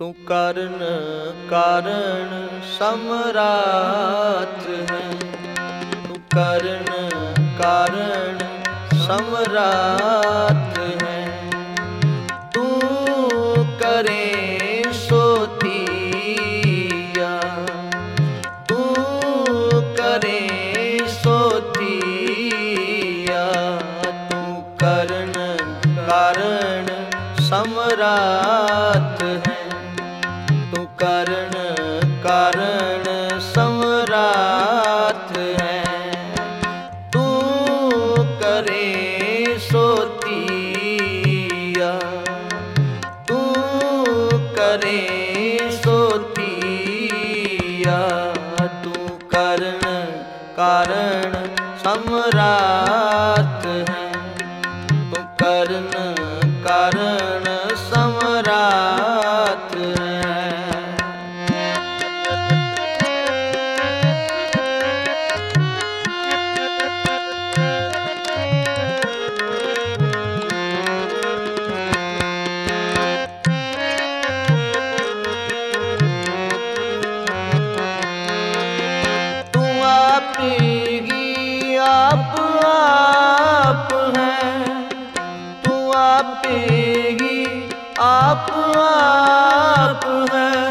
तू कर्ण कारण सम्राट है। तू कर्ण कारण सम्राट है। तू करे सो तिया, तू करे सो तिया। तू कर्ण कारण सम्राट है। तू कर्ण कारण सम्राट है। तू करे सो तिया, तू करे सो तिया। तू कर्ण कारण सम्राट है। तू कर्ण कारण सम्राट है। तू आप ही आप है। तू आप ही आप है।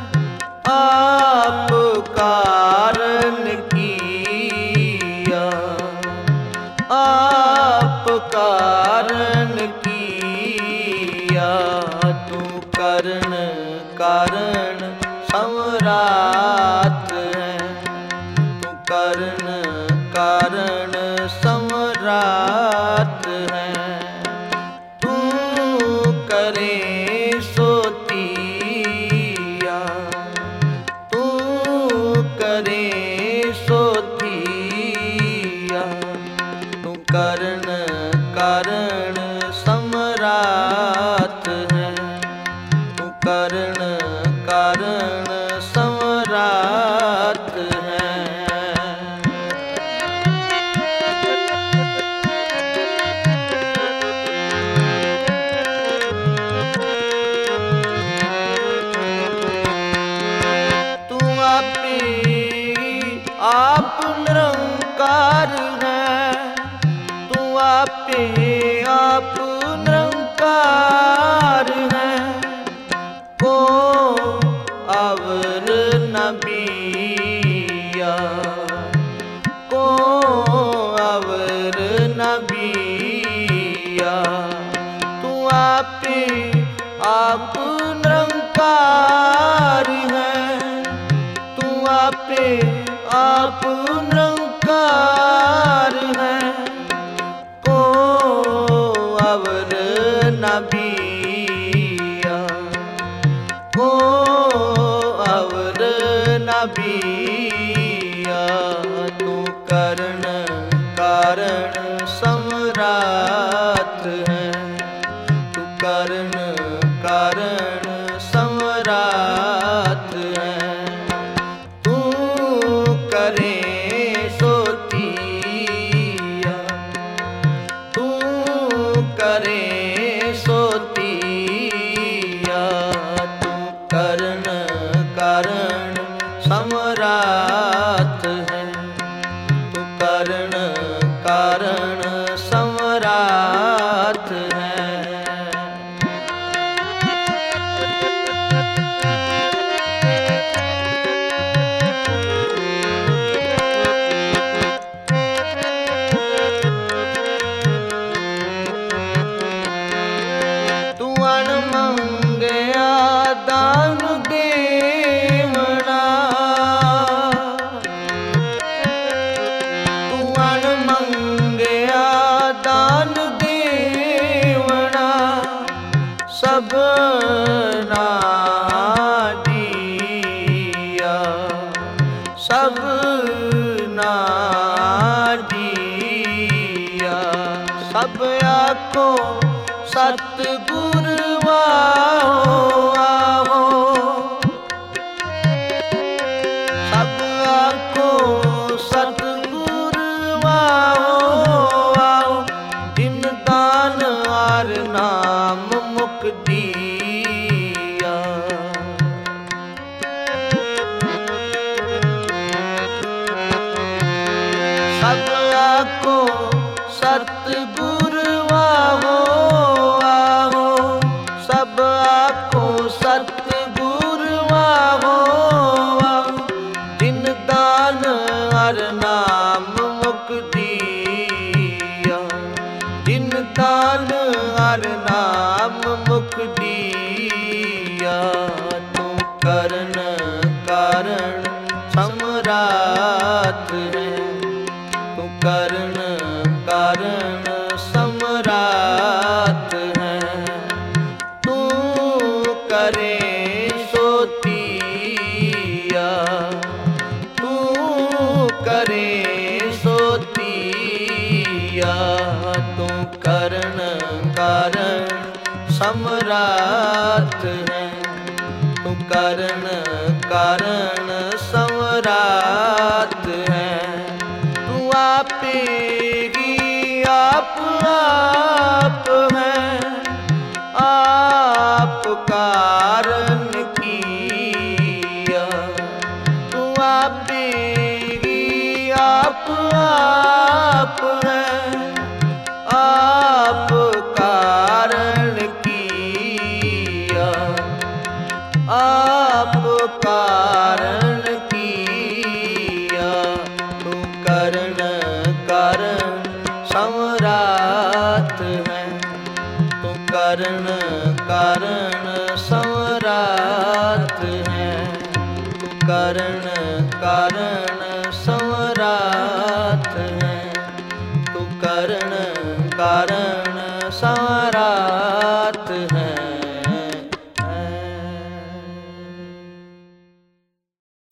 आप कारण किया, आप कारण किया। तू कर्ण कारण सम्राट है। तू कर्ण कारण सम्राट है। तू करे सो तिया, तू करे सो तिया। तू कर्ण कारण सम्राट है। तू कर्ण कारण सम्राट है। तू आप ही आप निरंकार है। तू आप ही आप निरंकार है। को अवर नबिया, को अवर नबिया। तू आप ही आप निरंकार है। तू आप ही आप निरंकार है। को अवर नबिया, को अवर नबिया। तू कर्ण कारण सम्राट है। तू कर्ण कारण सम्राट सतगुर वाहो जिन दान हर नाम मुख दिया, जिन दान हर नाम मुख दिया। तू करन कारण सम्राट है, तू करन कारण सम्राट है। तू करे सो तिया, तू करे सो तिया। तू करन कारण सम्राट है, तू करन कारण सम्राट है। तू आपे ही आप है, आप कारण किया। तू आपे ही आप है, आप कारण किया, आप कारण किया। तू करन कारण सम्राट है, तू करन कारण सम्राट है। तू करन कारण